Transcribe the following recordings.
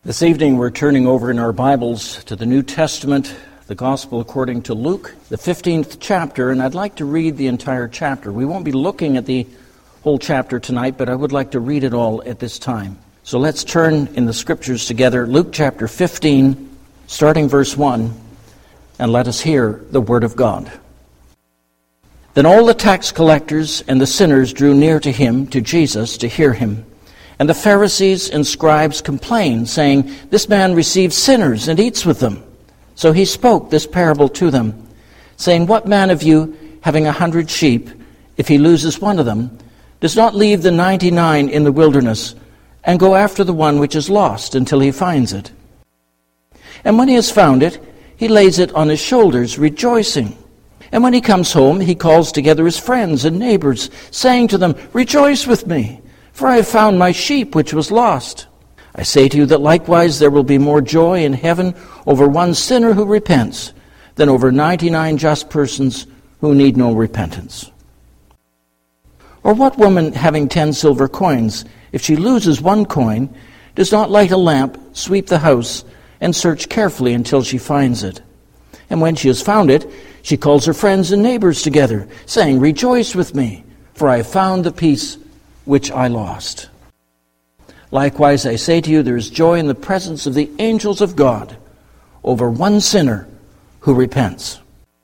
This evening we're turning over in our Bibles to the New Testament, the Gospel according to Luke, the 15th chapter, and I'd like to read the entire chapter. We won't be looking at the whole chapter tonight, but I would like to read it all at this time. So let's turn in the Scriptures together, Luke chapter 15, starting verse 1, and let us hear the Word of God. Then all the tax collectors and the sinners drew near to him, to Jesus, to hear him. And the Pharisees and scribes complained, saying, "This man receives sinners and eats with them." So he spoke this parable to them, saying, "What man of you, having 100 sheep, if he loses one of them, does not leave the 99 in the wilderness, and go after the one which is lost until he finds it? And when he has found it, he lays it on his shoulders, rejoicing. And when he comes home, he calls together his friends and neighbors, saying to them, 'Rejoice with me, for I have found my sheep which was lost.' I say to you that likewise there will be more joy in heaven over one sinner who repents than over 99 just persons who need no repentance. Or what woman having 10 silver coins, if she loses one coin, does not light a lamp, sweep the house, and search carefully until she finds it? And when she has found it, she calls her friends and neighbors together, saying, 'Rejoice with me, for I have found the piece which I lost.' Likewise, I say to you, there is joy in the presence of the angels of God over one sinner who repents."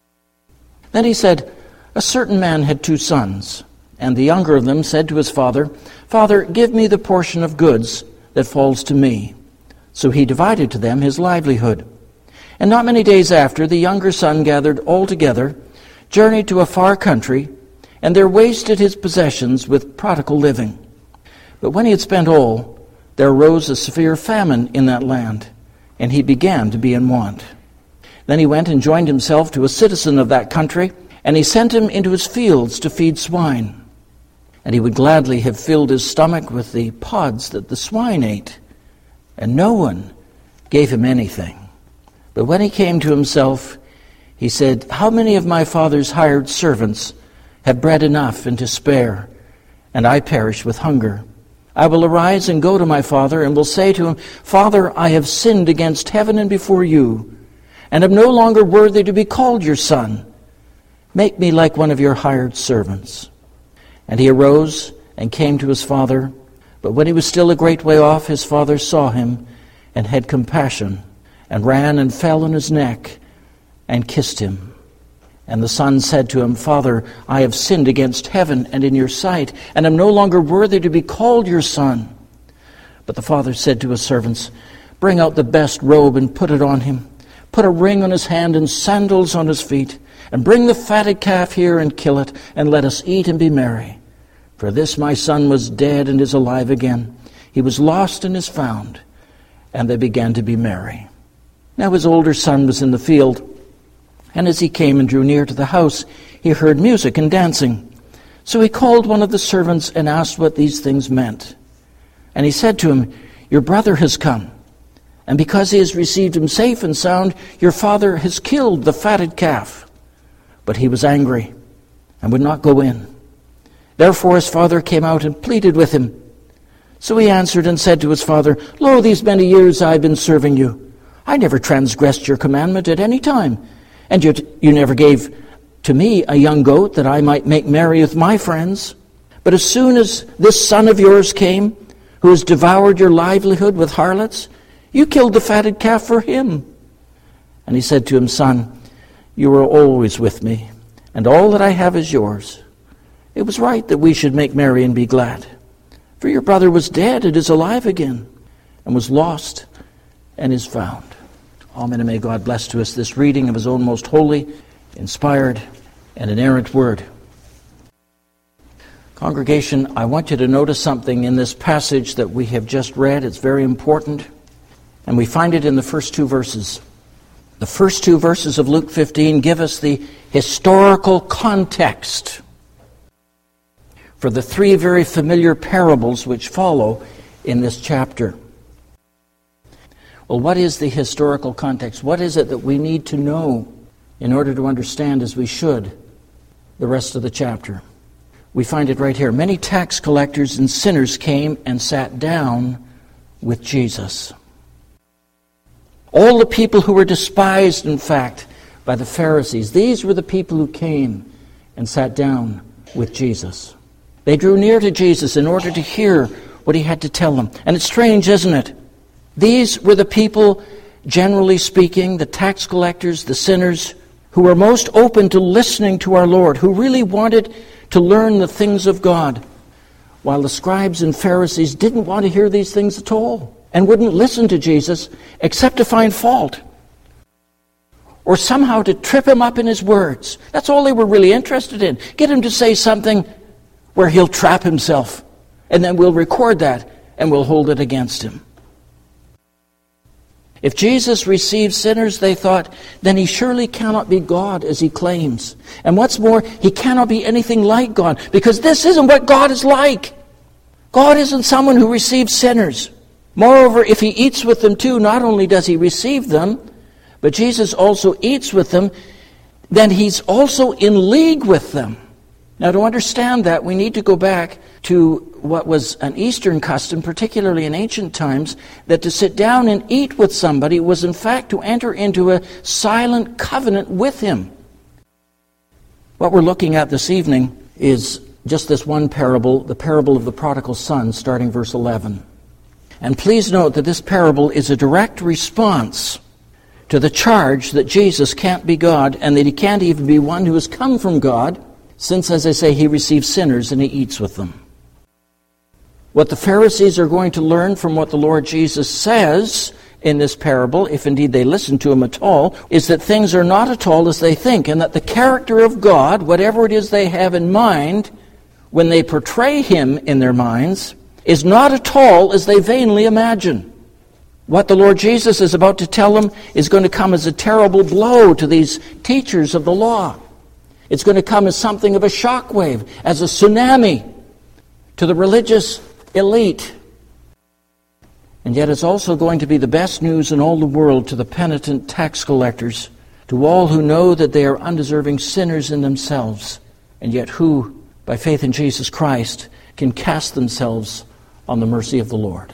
Then he said, "A certain man had 2 sons, and the younger of them said to his father, 'Father, give me the portion of goods that falls to me.' So he divided to them his livelihood. And not many days after, the younger son gathered all together, journeyed to a far country, and there wasted his possessions with prodigal living. But when he had spent all, there arose a severe famine in that land, and he began to be in want. Then he went and joined himself to a citizen of that country, and he sent him into his fields to feed swine. And he would gladly have filled his stomach with the pods that the swine ate, and no one gave him anything. But when he came to himself, he said, 'How many of my father's hired servants have bread enough and to spare, and I perish with hunger? I will arise and go to my father, and will say to him, Father, I have sinned against heaven and before you, and am no longer worthy to be called your son. Make me like one of your hired servants.' And he arose and came to his father. But when he was still a great way off, his father saw him and had compassion, and ran and fell on his neck and kissed him. And the son said to him, 'Father, I have sinned against heaven and in your sight, and am no longer worthy to be called your son.' But the father said to his servants, 'Bring out the best robe and put it on him. Put a ring on his hand and sandals on his feet. And bring the fatted calf here and kill it, and let us eat and be merry. For this my son was dead and is alive again. He was lost and is found.' And they began to be merry. Now his older son was in the field, and as he came and drew near to the house, he heard music and dancing. So he called one of the servants and asked what these things meant. And he said to him, 'Your brother has come, and because he has received him safe and sound, your father has killed the fatted calf.' But he was angry and would not go in. Therefore his father came out and pleaded with him. So he answered and said to his father, 'Lo, these many years I have been serving you. I never transgressed your commandment at any time. And yet you never gave to me a young goat that I might make merry with my friends. But as soon as this son of yours came, who has devoured your livelihood with harlots, you killed the fatted calf for him.' And he said to him, 'Son, you are always with me, and all that I have is yours. It was right that we should make merry and be glad. For your brother was dead and is alive again, and was lost and is found.'" Amen, and may God bless to us this reading of his own most holy, inspired, and inerrant word. Congregation, I want you to notice something in this passage that we have just read. It's very important, and we find it in the first 2 verses. The first 2 verses of Luke 15 give us the historical context for the 3 very familiar parables which follow in this chapter. Well, what is the historical context? What is it that we need to know in order to understand, as we should, the rest of the chapter? We find it right here. Many tax collectors and sinners came and sat down with Jesus. All the people who were despised, in fact, by the Pharisees, these were the people who came and sat down with Jesus. They drew near to Jesus in order to hear what he had to tell them. And it's strange, isn't it? These were the people, generally speaking, the tax collectors, the sinners, who were most open to listening to our Lord, who really wanted to learn the things of God, while the scribes and Pharisees didn't want to hear these things at all and wouldn't listen to Jesus except to find fault or somehow to trip him up in his words. That's all they were really interested in. Get him to say something where he'll trap himself, and then we'll record that and we'll hold it against him. If Jesus receives sinners, they thought, then he surely cannot be God as he claims. And what's more, he cannot be anything like God, because this isn't what God is like. God isn't someone who receives sinners. Moreover, if he eats with them too, not only does he receive them, but Jesus also eats with them, then he's also in league with them. Now, to understand that, we need to go back to what was an Eastern custom, particularly in ancient times, that to sit down and eat with somebody was in fact to enter into a silent covenant with him. What we're looking at this evening is just this one parable, the parable of the prodigal son, starting verse 11. And please note that this parable is a direct response to the charge that Jesus can't be God and that he can't even be one who has come from God, since, as I say, he receives sinners and he eats with them. What the Pharisees are going to learn from what the Lord Jesus says in this parable, if indeed they listen to him at all, is that things are not at all as they think, and that the character of God, whatever it is they have in mind, when they portray him in their minds, is not at all as they vainly imagine. What the Lord Jesus is about to tell them is going to come as a terrible blow to these teachers of the law. It's going to come as something of a shockwave, as a tsunami to the religious elite. And yet it's also going to be the best news in all the world to the penitent tax collectors, to all who know that they are undeserving sinners in themselves, and yet who, by faith in Jesus Christ, can cast themselves on the mercy of the Lord.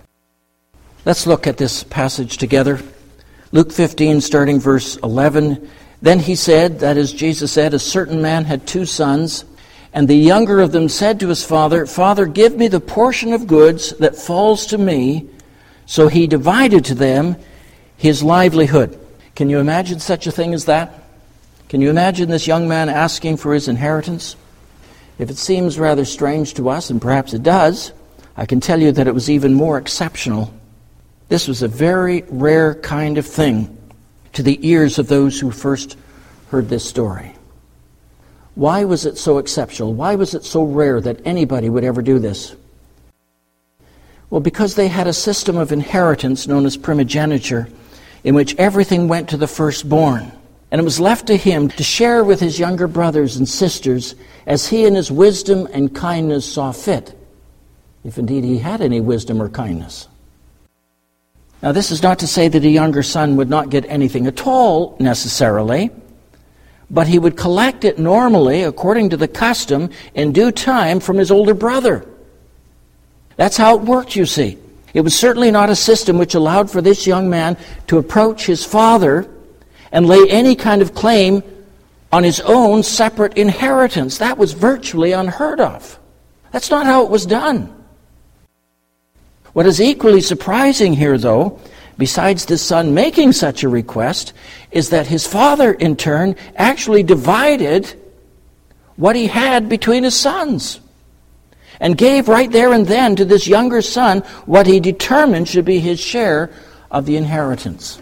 Let's look at this passage together. Luke 15, starting verse 11. Then he said, that is, Jesus said, a certain man had 2 sons, and the younger of them said to his father, Father, give me the portion of goods that falls to me. So he divided to them his livelihood. Can you imagine such a thing as that? Can you imagine this young man asking for his inheritance? If it seems rather strange to us, and perhaps it does, I can tell you that it was even more exceptional. This was a very rare kind of thing to the ears of those who first heard this story. Why was it so exceptional? Why was it so rare that anybody would ever do this? Well, because they had a system of inheritance known as primogeniture, in which everything went to the firstborn. And it was left to him to share with his younger brothers and sisters as he in his wisdom and kindness saw fit, if indeed he had any wisdom or kindness. Now, this is not to say that a younger son would not get anything at all, necessarily, but he would collect it normally, according to the custom, in due time from his older brother. That's how it worked, you see. It was certainly not a system which allowed for this young man to approach his father and lay any kind of claim on his own separate inheritance. That was virtually unheard of. That's not how it was done. What is equally surprising here, though, besides the son making such a request, is that his father, in turn, actually divided what he had between his sons and gave right there and then to this younger son what he determined should be his share of the inheritance.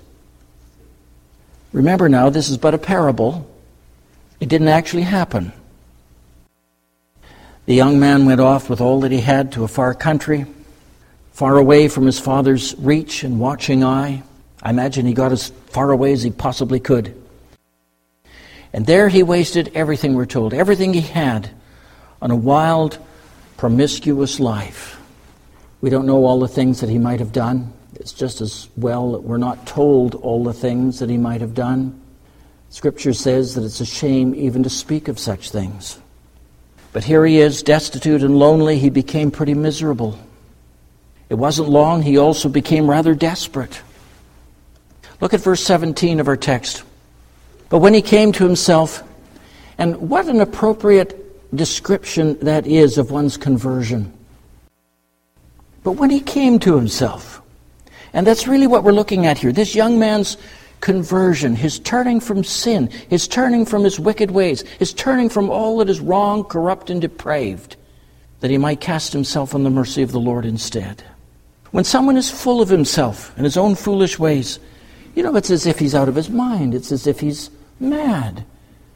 Remember now, this is but a parable. It didn't actually happen. The young man went off with all that he had to a far country, far away from his father's reach and watching eye. I imagine he got as far away as he possibly could. And there he wasted everything, we're told, everything he had on a wild, promiscuous life. We don't know all the things that he might have done. It's just as well that we're not told all the things that he might have done. Scripture says that it's a shame even to speak of such things. But here he is, destitute and lonely. He became pretty miserable. It wasn't long, he also became rather desperate. Look at verse 17 of our text. But when he came to himself, and what an appropriate description that is of one's conversion. But when he came to himself, and that's really what we're looking at here, this young man's conversion, his turning from sin, his turning from his wicked ways, his turning from all that is wrong, corrupt, and depraved, that he might cast himself on the mercy of the Lord instead. When someone is full of himself and his own foolish ways, it's as if he's out of his mind. It's as if he's mad.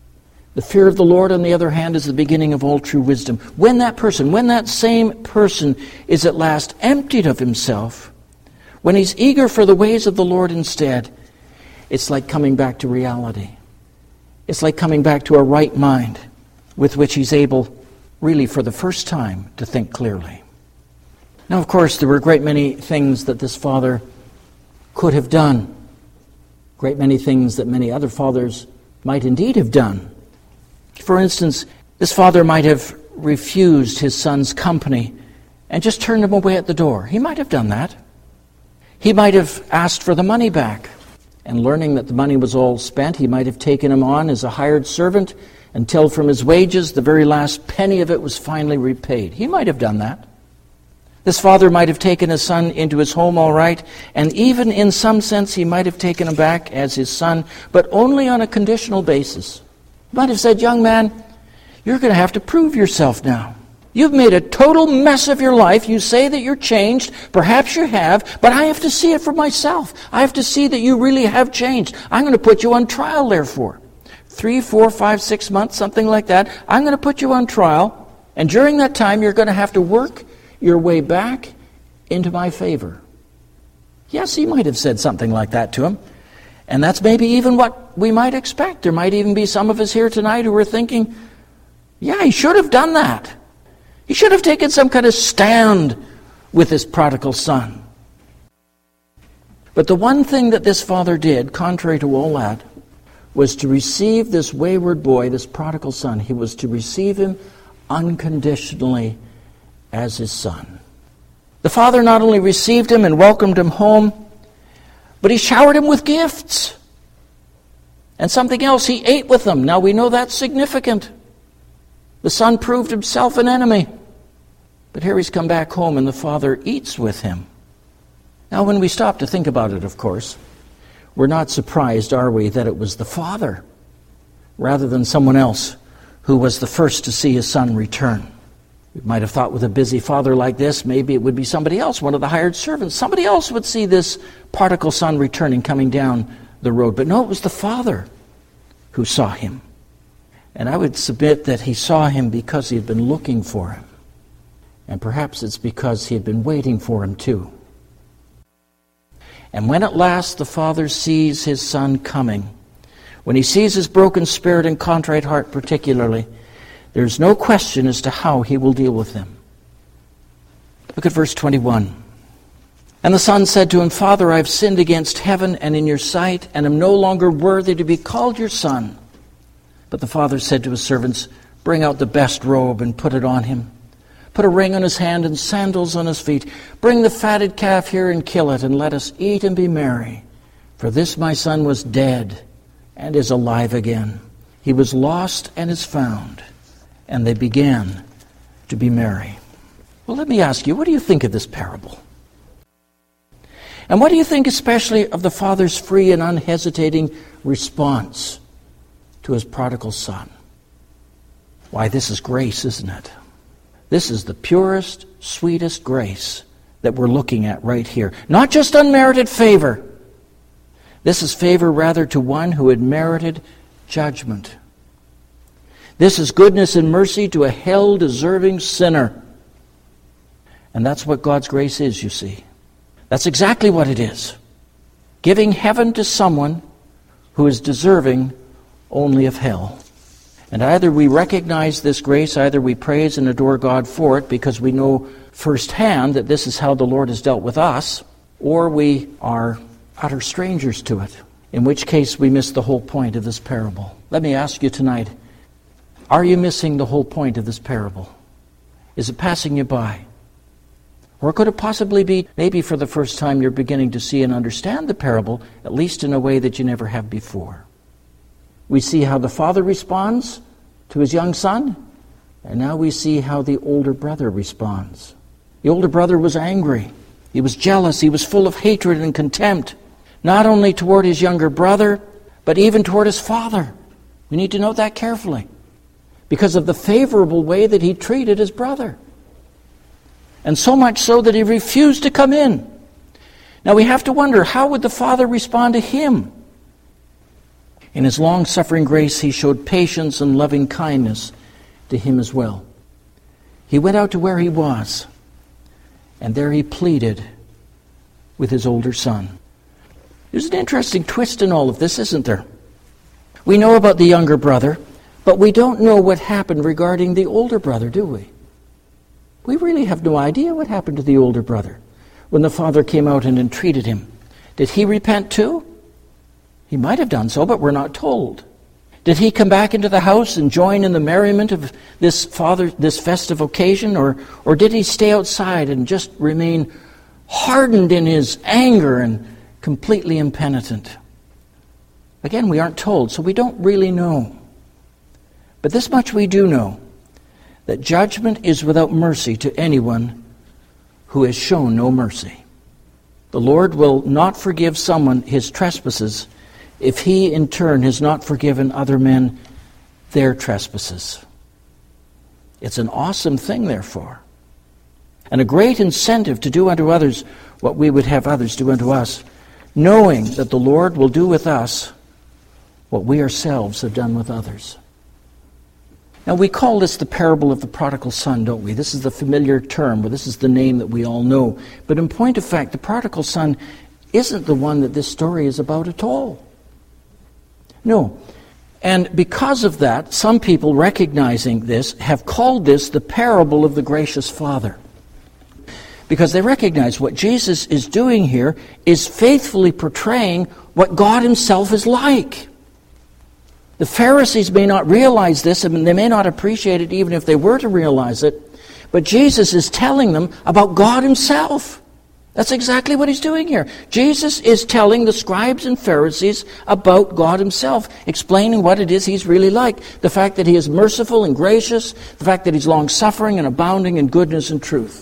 The fear of the Lord, on the other hand, is the beginning of all true wisdom. When that same person is at last emptied of himself, when he's eager for the ways of the Lord instead, it's like coming back to reality. It's like coming back to a right mind with which he's able, really for the first time, to think clearly. Now, of course, there were a great many things that this father could have done. Great many things that many other fathers might indeed have done. For instance, this father might have refused his son's company and just turned him away at the door. He might have done that. He might have asked for the money back. And learning that the money was all spent, he might have taken him on as a hired servant until from his wages the very last penny of it was finally repaid. He might have done that. This father might have taken his son into his home all right, and even in some sense he might have taken him back as his son, but only on a conditional basis. He might have said, young man, you're going to have to prove yourself now. You've made a total mess of your life. You say that you're changed. Perhaps you have, but I have to see it for myself. I have to see that you really have changed. I'm going to put you on trial, therefore. 3, 4, 5, 6 months, something like that. I'm going to put you on trial, and during that time you're going to have to work your way back into my favor. Yes, he might have said something like that to him. And that's maybe even what we might expect. There might even be some of us here tonight who are thinking, yeah, he should have done that. He should have taken some kind of stand with his prodigal son. But the one thing that this father did, contrary to all that, was to receive this wayward boy, this prodigal son. He was to receive him unconditionally as his son. The father not only received him and welcomed him home, but he showered him with gifts. And something else, he ate with them. Now we know that's significant. The son proved himself an enemy. But here he's come back home and the father eats with him. Now when we stop to think about it, of course, we're not surprised, are we, that it was the father rather than someone else who was the first to see his son return. We might have thought with a busy father like this, maybe it would be somebody else, one of the hired servants. Somebody else would see this prodigal son returning, coming down the road. But no, it was the father who saw him. And I would submit that he saw him because he had been looking for him. And perhaps it's because he had been waiting for him too. And when at last the father sees his son coming, when he sees his broken spirit and contrite heart particularly, there's no question as to how he will deal with them. Look at verse 21. And the son said to him, Father, I've sinned against heaven and in your sight, and am no longer worthy to be called your son. But the father said to his servants, Bring out the best robe and put it on him. Put a ring on his hand and sandals on his feet. Bring the fatted calf here and kill it, and let us eat and be merry. For this my son was dead and is alive again. He was lost and is found. And they began to be merry. Well, let me ask you, what do you think of this parable? And what do you think especially of the father's free and unhesitating response to his prodigal son? Why, this is grace, isn't it? This is the purest, sweetest grace that we're looking at right here. Not just unmerited favor. This is favor rather to one who had merited judgment. This is goodness and mercy to a hell-deserving sinner. And that's what God's grace is, you see. That's exactly what it is. Giving heaven to someone who is deserving only of hell. And either we recognize this grace, either we praise and adore God for it because we know firsthand that this is how the Lord has dealt with us, or we are utter strangers to it, in which case we miss the whole point of this parable. Let me ask you tonight, are you missing the whole point of this parable? Is it passing you by? Or could it possibly be maybe for the first time you're beginning to see and understand the parable, at least in a way that you never have before? We see how the father responds to his young son, and now we see how the older brother responds. The older brother was angry. He was jealous. He was full of hatred and contempt, not only toward his younger brother, but even toward his father. We need to note that carefully, because of the favorable way that he treated his brother. And so much so that he refused to come in. Now we have to wonder, how would the father respond to him? In his long-suffering grace, he showed patience and loving kindness to him as well. He went out to where he was, and there he pleaded with his older son. There's an interesting twist in all of this, isn't there? We know about the younger brother, but we don't know what happened regarding the older brother, do we? We really have no idea what happened to the older brother when the father came out and entreated him. Did he repent too? He might have done so, but we're not told. Did he come back into the house and join in the merriment of this festive occasion, or did he stay outside and just remain hardened in his anger and completely impenitent? Again, we aren't told, so we don't really know. But this much we do know, that judgment is without mercy to anyone who has shown no mercy. The Lord will not forgive someone his trespasses if he in turn has not forgiven other men their trespasses. It's an awesome thing, therefore, and a great incentive to do unto others what we would have others do unto us, knowing that the Lord will do with us what we ourselves have done with others. Now, we call this the parable of the prodigal son, don't we? This is the familiar term, but this is the name that we all know. But in point of fact, the prodigal son isn't the one that this story is about at all. No. And because of that, some people recognizing this have called this the parable of the gracious father. Because they recognize what Jesus is doing here is faithfully portraying what God himself is like. The Pharisees may not realize this, and they may not appreciate it even if they were to realize it, but Jesus is telling them about God himself. That's exactly what he's doing here. Jesus is telling the scribes and Pharisees about God himself, explaining what it is he's really like. The fact that he is merciful and gracious, the fact that he's long-suffering and abounding in goodness and truth.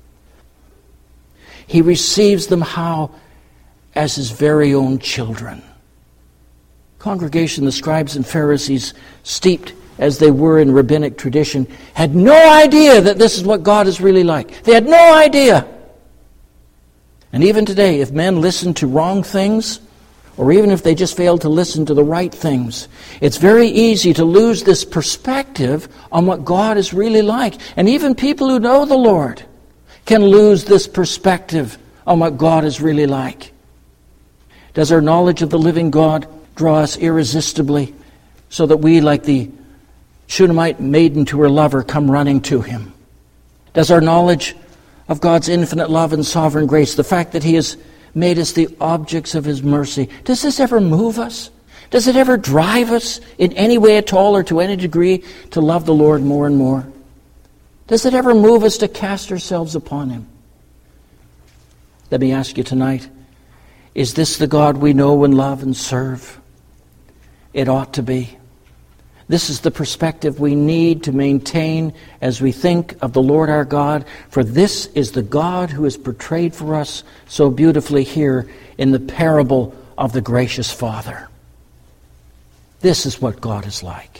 He receives them how? As his very own children. Congregation, the scribes and Pharisees, steeped as they were in rabbinic tradition, had no idea that this is what God is really like. They had no idea. And even today, if men listen to wrong things, or even if they just fail to listen to the right things, it's very easy to lose this perspective on what God is really like. And even people who know the Lord can lose this perspective on what God is really like. Does our knowledge of the living God draw us irresistibly so that we, like the Shunammite maiden to her lover, come running to him? Does our knowledge of God's infinite love and sovereign grace, the fact that he has made us the objects of his mercy, does this ever move us? Does it ever drive us in any way at all or to any degree to love the Lord more and more? Does it ever move us to cast ourselves upon him? Let me ask you tonight, is this the God we know and love and serve? It ought to be. This is the perspective we need to maintain as we think of the Lord our God, for this is the God who is portrayed for us so beautifully here in the parable of the gracious Father. This is what God is like.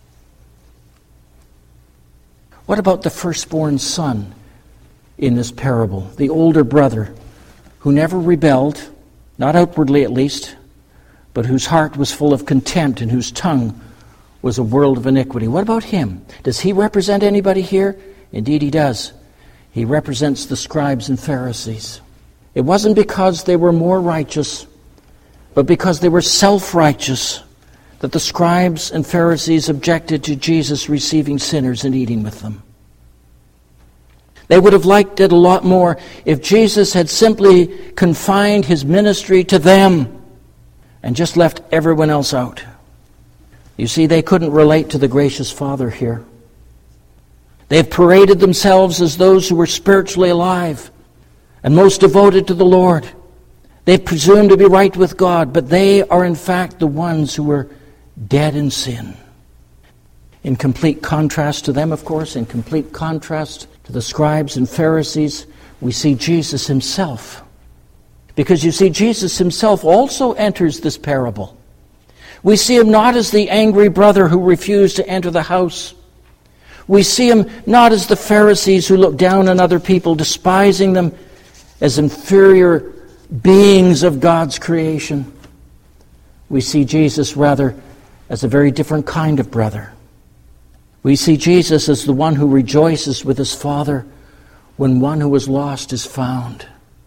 What about the firstborn son in this parable, the older brother who never rebelled, not outwardly at least, but whose heart was full of contempt and whose tongue was a world of iniquity? What about him? Does he represent anybody here? Indeed he does. He represents the scribes and Pharisees. It wasn't because they were more righteous, but because they were self-righteous, that the scribes and Pharisees objected to Jesus receiving sinners and eating with them. They would have liked it a lot more if Jesus had simply confined his ministry to them and just left everyone else out. You see, they couldn't relate to the gracious Father here. They've paraded themselves as those who were spiritually alive and most devoted to the Lord. They've presumed to be right with God, but they are in fact the ones who were dead in sin. In complete contrast to them, of course, in complete contrast to the scribes and Pharisees, we see Jesus himself. Because you see, Jesus himself also enters this parable. We see him not as the angry brother who refused to enter the house. We see him not as the Pharisees who look down on other people, despising them as inferior beings of God's creation. We see Jesus rather as a very different kind of brother. We see Jesus as the one who rejoices with his Father when one who was lost is found.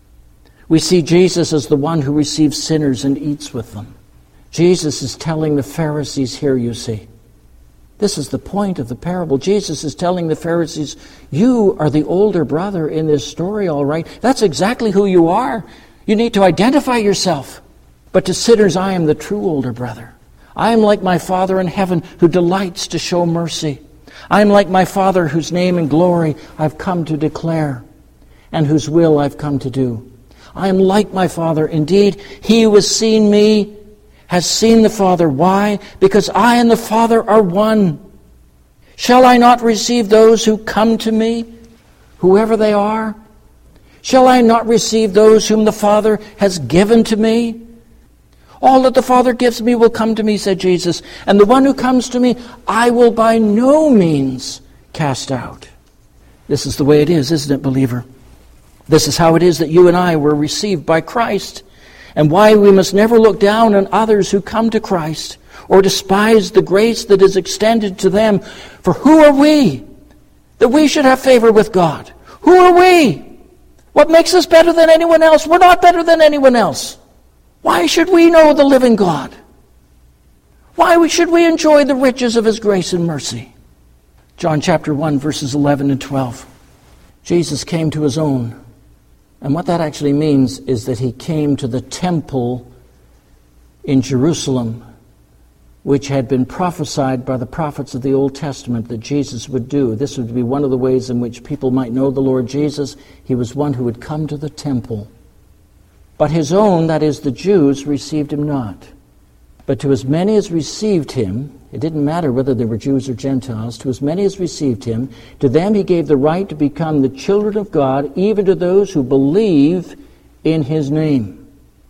We see Jesus as the one who receives sinners and eats with them. Jesus is telling the Pharisees here, you see. This is the point of the parable. Jesus is telling the Pharisees, you are the older brother in this story, all right. That's exactly who you are. You need to identify yourself. But to sinners, I am the true older brother. I am like my Father in heaven who delights to show mercy. I am like my Father whose name and glory I've come to declare and whose will I've come to do. I am like my Father. Indeed, he who has seen me has seen the Father. Why? Because I and the Father are one. Shall I not receive those who come to me, whoever they are? Shall I not receive those whom the Father has given to me? All that the Father gives me will come to me, said Jesus, and the one who comes to me I will by no means cast out. This is the way it is, isn't it, believer? This is how it is that you and I were received by Christ, and why we must never look down on others who come to Christ or despise the grace that is extended to them. For who are we that we should have favor with God? Who are we? What makes us better than anyone else? We're not better than anyone else. Why should we know the living God? Why should we enjoy the riches of his grace and mercy? John chapter 1, verses 11 and 12. Jesus came to his own. And what that actually means is that he came to the temple in Jerusalem, which had been prophesied by the prophets of the Old Testament that Jesus would do. This would be one of the ways in which people might know the Lord Jesus. He was one who would come to the temple. But his own, that is the Jews, received him not. But to as many as received him, it didn't matter whether they were Jews or Gentiles, to as many as received him, to them he gave the right to become the children of God, even to those who believe in his name.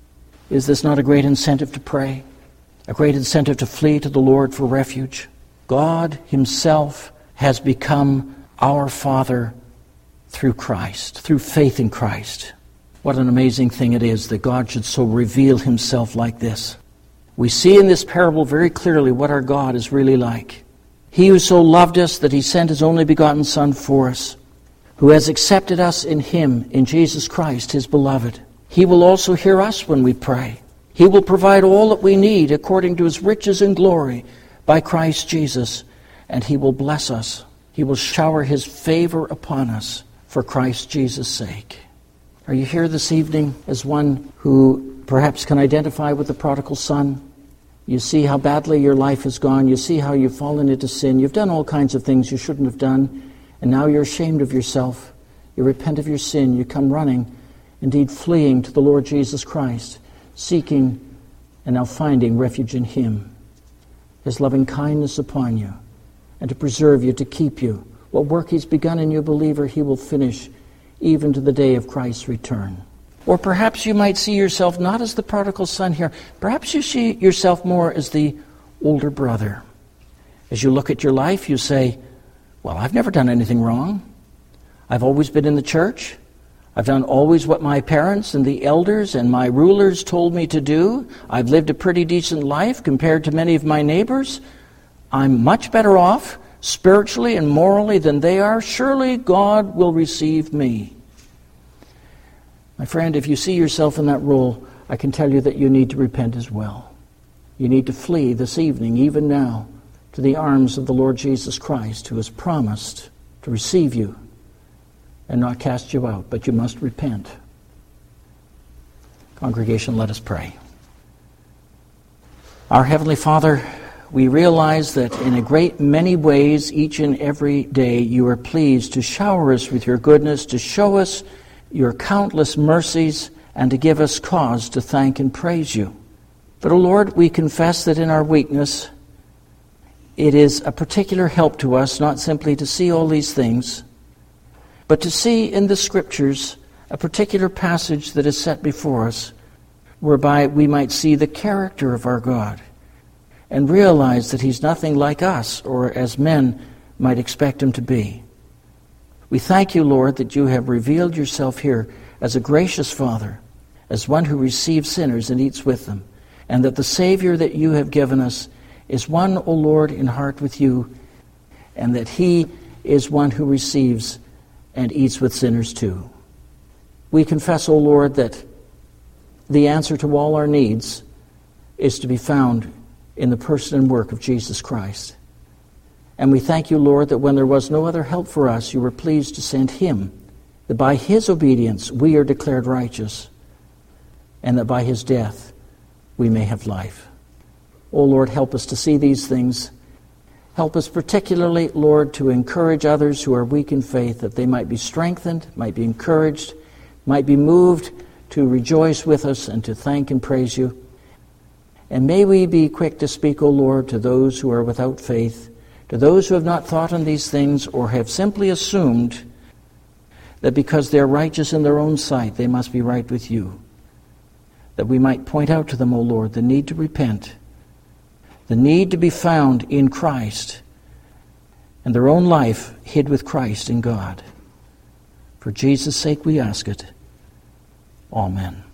Is this not a great incentive to pray? A great incentive to flee to the Lord for refuge? God himself has become our Father through Christ, through faith in Christ. What an amazing thing it is that God should so reveal himself like this. We see in this parable very clearly what our God is really like. He who so loved us that he sent his only begotten Son for us, who has accepted us in him, in Jesus Christ, his beloved. He will also hear us when we pray. He will provide all that we need according to his riches and glory by Christ Jesus, and he will bless us. He will shower his favor upon us for Christ Jesus' sake. Are you here this evening as one who perhaps can identify with the prodigal son? You see how badly your life has gone. You see how you've fallen into sin. You've done all kinds of things you shouldn't have done. And now you're ashamed of yourself. You repent of your sin. You come running, indeed fleeing to the Lord Jesus Christ, seeking and now finding refuge in him. His loving kindness upon you, and to preserve you, to keep you. What work he's begun in you, believer, he will finish even to the day of Christ's return. Or perhaps you might see yourself not as the prodigal son here. Perhaps you see yourself more as the older brother. As you look at your life, you say, well, I've never done anything wrong. I've always been in the church. I've done always what my parents and the elders and my rulers told me to do. I've lived a pretty decent life compared to many of my neighbors. I'm much better off spiritually and morally than they are. Surely God will receive me. My friend, if you see yourself in that role, I can tell you that you need to repent as well. You need to flee this evening, even now, to the arms of the Lord Jesus Christ, who has promised to receive you and not cast you out, but you must repent. Congregation, let us pray. Our Heavenly Father, We realize that in a great many ways, each and every day, you are pleased to shower us with your goodness, to show us your countless mercies, and to give us cause to thank and praise you. But, O Lord, we confess that in our weakness, it is a particular help to us not simply to see all these things, but to see in the Scriptures a particular passage that is set before us, whereby we might see the character of our God and realize that he's nothing like us or as men might expect him to be. We thank you, Lord, that you have revealed yourself here as a gracious Father, as one who receives sinners and eats with them, and that the Savior that you have given us is one, O Lord, in heart with you, and that he is one who receives and eats with sinners too. We confess, O Lord, that the answer to all our needs is to be found in the person and work of Jesus Christ. And we thank you, Lord, that when there was no other help for us, you were pleased to send him, that by his obedience we are declared righteous, and that by his death we may have life. O Lord, help us to see these things. Help us particularly, Lord, to encourage others who are weak in faith, that they might be strengthened, might be encouraged, might be moved to rejoice with us and to thank and praise you. And may we be quick to speak, O Lord, to those who are without faith, to those who have not thought on these things or have simply assumed that because they're righteous in their own sight, they must be right with you. That we might point out to them, O Lord, the need to repent, the need to be found in Christ, and their own life hid with Christ in God. For Jesus' sake we ask it. Amen.